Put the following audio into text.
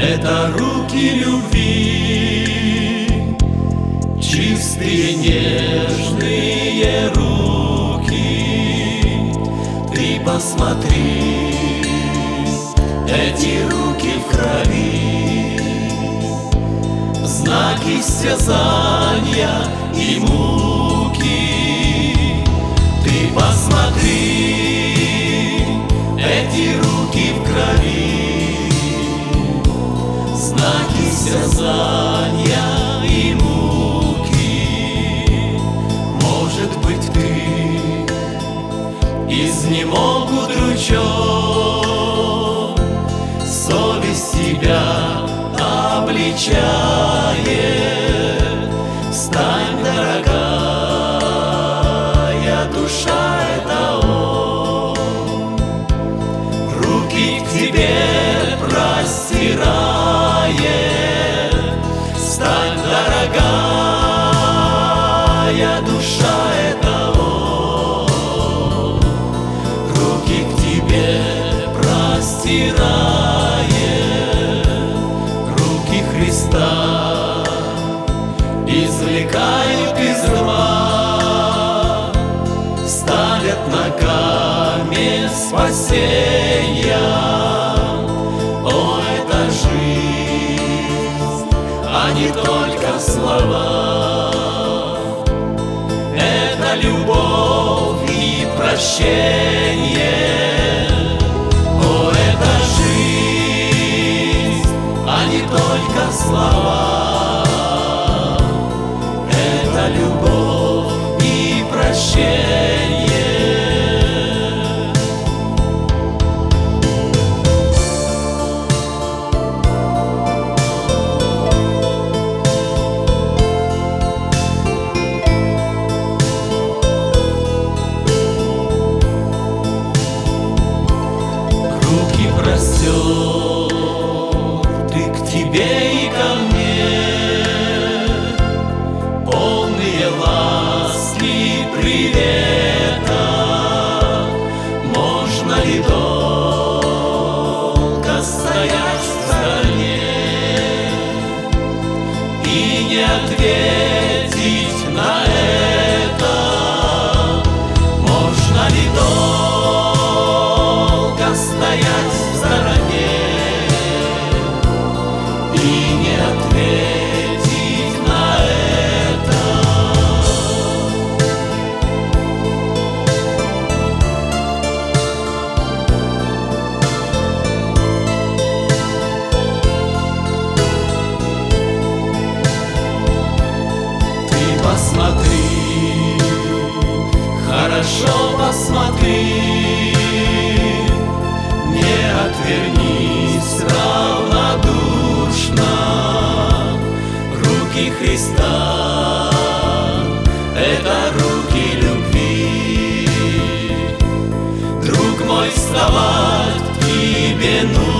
Это руки любви, чистые, нежные руки. Ты посмотри, эти руки в крови, знаки истязания и муки. Ты посмотри, эти руки в крови, знаки истязания и муки. Может быть, ты изнемог удручен, совесть тебя обличает. Встань, дорогая душа, это Он. Руки к тебе простирает. Встань, дорогая душа, это Он. Руки к тебе простирает. Руки Христа извлекают из рва, ставят на камень спасения. О, это жизнь, а не только слова. Это любовь и прощение. О, это жизнь, а не только слова. Это любовь и прощение. Руки простерты к тебе и ко мне, полные ласки и привета. Можно ли долго стоять в стороне и не ответить на это? Можно ли долго стоять в стороне и не ответить на это? Ты посмотри, хорошо посмотри, не отвернись равнодушно. Руки Христа — это руки любви. Друг мой, вставать к тебе нужно.